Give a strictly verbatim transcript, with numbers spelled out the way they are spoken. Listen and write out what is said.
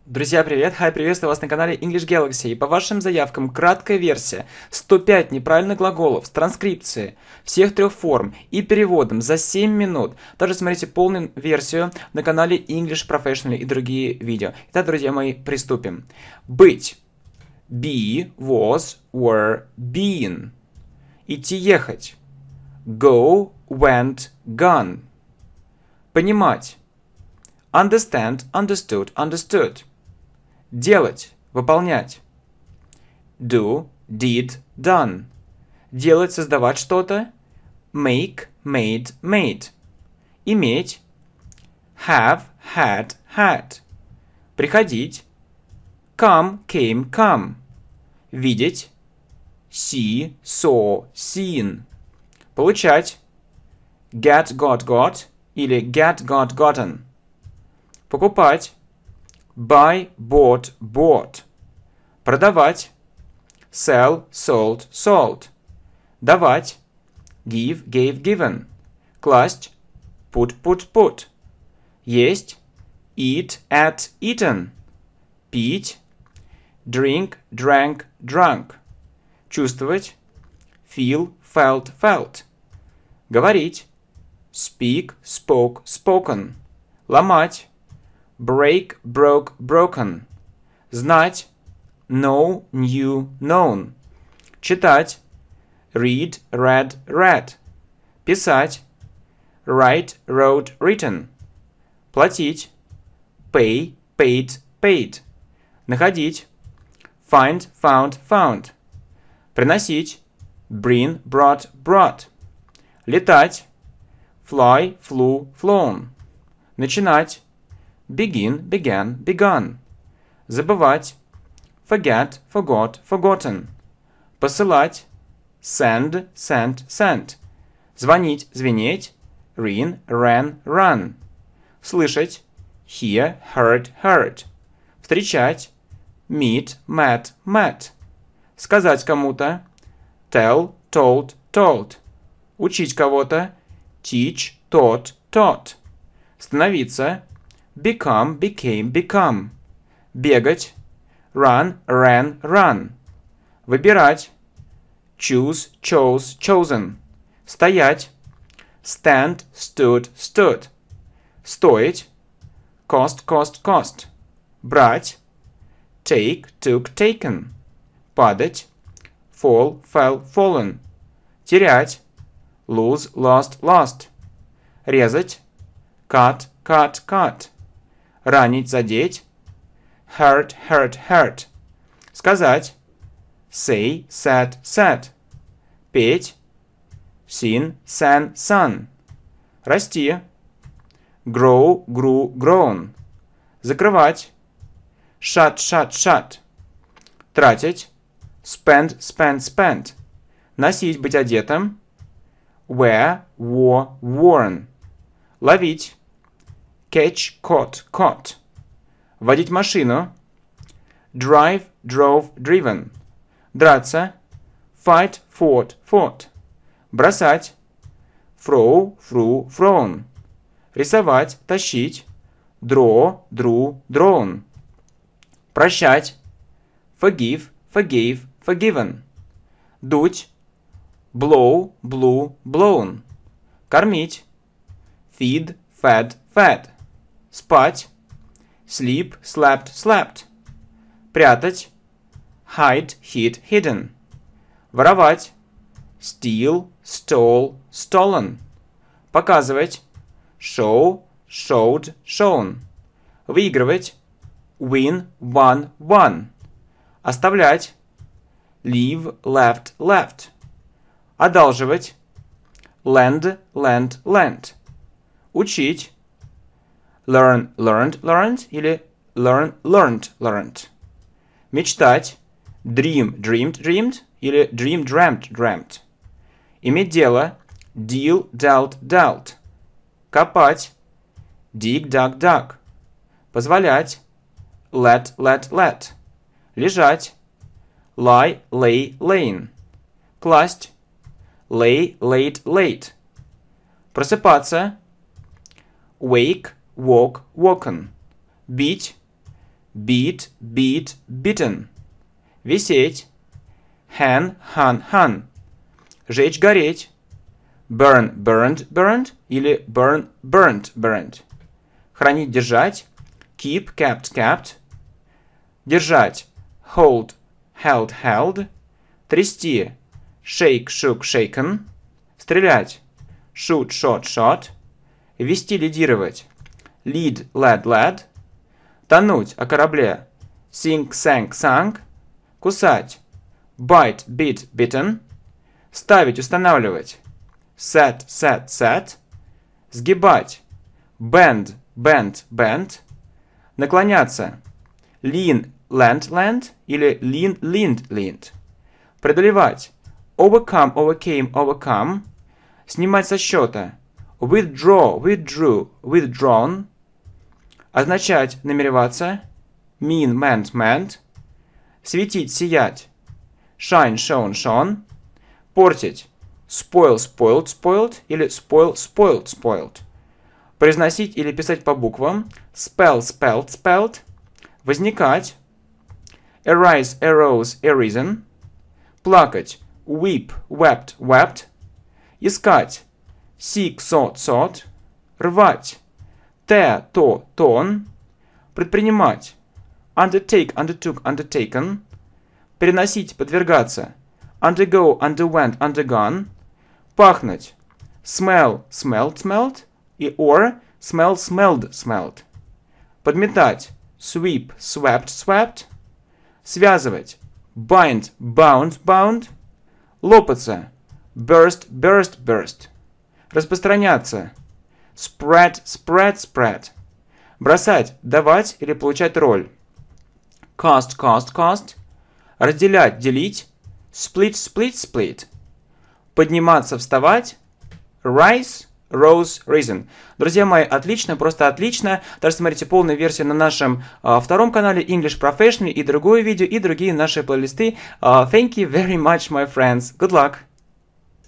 Друзья, привет! Хай, приветствую вас на канале English Galaxy. И по вашим заявкам краткая версия сто пять неправильных глаголов с транскрипцией всех трех форм и переводом за семь минут. Также смотрите полную версию на канале English Professional и другие видео. Итак, друзья мои, приступим. Быть. Be, was, were, been. Идти, ехать. Go, went, gone. Понимать. Understand, understood, understood. Делать, выполнять. Do, did, done. Делать, создавать что-то. Make, made, made. Иметь. Have, had, had. Приходить. Come, came, come. Видеть. See, saw, seen. Получать. Get, got, got. Или get, got, gotten. Покупать. Buy, bought, bought. Продавать. Sell, sold, sold. Давать. Give, gave, given. Класть. Put, put, put. Есть. Eat, ate, eaten. Пить. Drink, drank, drunk. Чувствовать. Feel, felt, felt. Говорить. Speak, spoke, spoken. Ломать. Break, broke, broken. Знать. Know, knew, known. Читать. Read, read, read. Писать. Write, wrote, written. Платить. Pay, paid, paid. Находить. Find, found, found. Приносить. Bring, brought, brought. Летать. Fly, flew, flown. Начинать. Begin, began, begun. Забывать. Forget, forgot, forgotten. Посылать. Send, sent, sent. Звонить, звенеть. Ring, ran, run. Слышать. Hear, heard, heard. Встречать. Meet, met, met. Сказать кому-то. Tell, told, told. Учить кого-то. Teach, taught, taught. Становиться. Become, became, become. Бегать. Run, ran, run. Выбирать. Choose, chose, chosen. Стоять. Stand, stood, stood. Стоить. Cost, cost, cost. Брать. Take, took, taken. Падать. Fall, fell, fallen. Терять. Lose, lost, lost. Резать. Cut, cut, cut. Ранить, задеть. Hurt, hurt, hurt. Сказать. Say, said, said. Петь. Sing, sang, sung. Расти. Grow, grew, grown. Закрывать. Shut, shut, shut. Тратить. Spend, spent, spent. Носить, быть одетым. Wear, wore, worn. Ловить. Catch, caught, caught. Водить машину. Drive, drove, driven. Драться. Fight, fought, fought. Бросать. Throw, threw, thrown. Рисовать, тащить. Draw, drew, drawn. Прощать. Forgive, forgave, forgiven. Дуть. Blow, blew, blown. Кормить. Feed, fed, fed. Спать. Sleep, slept, slept. Прятать. Hide, hid, hidden. Воровать. Steal, stole, stolen. Показывать. Show, showed, shown. Выигрывать. Win, won, won. Оставлять. Leave, left, left. Одалживать. Lend, lend, lent. Учить. Learn, learned, learned или learn, learned, learned. Мечтать. Dream, dreamed, dreamed или dream, dreamt, dreamt. Иметь дело. Deal, dealt, dealt. Копать. Dig, dug, dug. Позволять. Let, let, let. Лежать. Lie, lay, lain. Класть. Lay, laid, late. Просыпаться. Wake, woke, woken. Бить. beat, beat, beaten. Висеть. Hang, hung, hung. Жечь, гореть. Burn, burned, burned или burn, burnt, burnt. Хранить, держать. Keep, kept, kept. Держать. Hold, held, held. Трясти. Shake, shook, shaken. Стрелять. Shoot, shot, shot. Вести, лидировать. Lead, led, led. Тонуть, о корабле. Sink, sank, sank. Кусать. Bite, bit, bitten. Ставить, устанавливать. Set, set, set. Сгибать. Bend, bend, bend. Наклоняться. Lean, leant, leant или lean, leaned, leaned. Преодолевать. Overcome, overcame, overcome. Снимать со счета. Withdraw, withdrew, withdrawn. Означать, намереваться. Mean, meant, meant. Светить, сиять. Shine, shone, shone. Портить. Spoil, spoiled, spoiled или spoil, spoiled, spoiled. Произносить или писать по буквам. Spell, spelled, spelled. Возникать. Arise, arose, arisen. Плакать. Weep, wept, wept. Искать. Seek, sought, sought. Рвать. Tear, tore, torn. Предпринимать. Undertake, undertook, undertaken. Переносить, подвергаться. Undergo, underwent, undergone. Пахнуть. Smell, smelled, smelled. И or smell, smelled, smelled. Подметать. Sweep, swept, swept. Связывать. Bind, bound, bound. Лопаться. Burst, burst, burst. Распространяться. Spread, spread, spread. Бросать, давать или получать роль. Cost, cost, cost. Разделять, делить. Split, split, split. Подниматься, вставать. Rise, rose, risen. Друзья мои, отлично, просто отлично. Также смотрите полную версию на нашем uh, втором канале English Professional и другое видео, и другие наши плейлисты. Uh, thank you very much, my friends. Good luck.